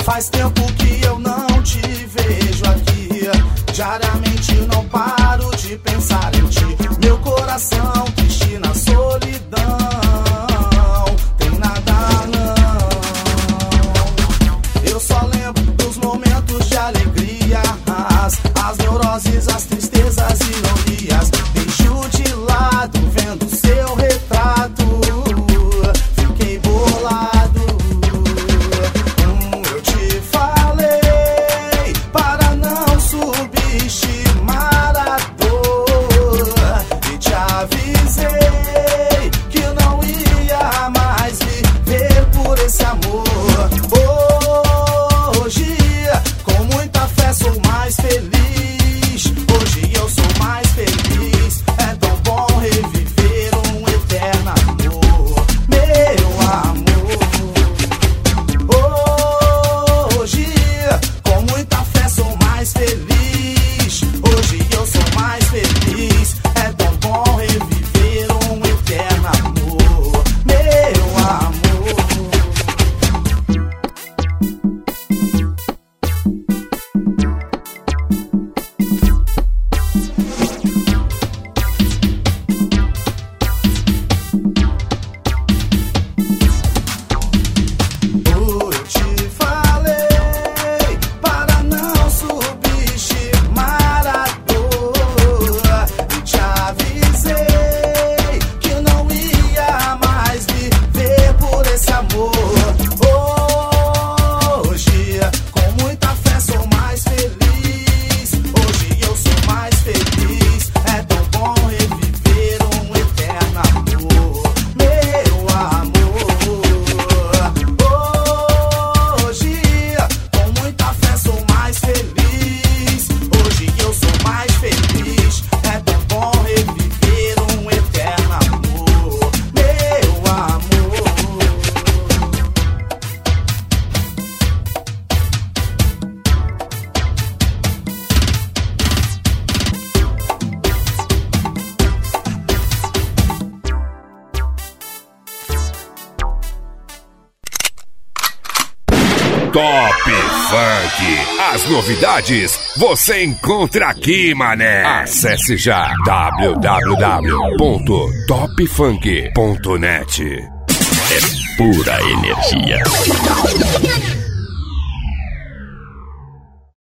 Faz tempo que eu não te vejo aqui. Diariamente não paro de pensar em ti. Meu coração triste na solidão. Tem nada não. Eu só lembro dos momentos de alegria, as neuroses, as tristezas e ironias. Deixo de lado vendo seu retrato. Fiquei bolado. Eu te falei para não subestimar a dor. E te avisei que não ia mais viver por esse amor. Hoje, com muita fé, sou mais feliz. Hoje eu sou mais feliz. É tão bom reviver um eterno amor, meu amor. Hoje, com muita fé, sou mais feliz. Hoje eu sou mais feliz. É tão bom reviver um eterno amor, meu amor. Eu te falei para não subestimar a dor. E te avisei que não ia mais viver por esse amor. Hoje, com muita fé, sou mais feliz. Hoje eu sou mais feliz. É tão bom reviver um eterno amor, meu amor. Hoje, com muita fé, sou mais feliz. Hoje eu sou mais feliz. É tão bom reviver um eterno amor, meu amor. Top Funk. As novidades você encontra aqui, mané. Acesse já www.topfunk.net. É pura energia.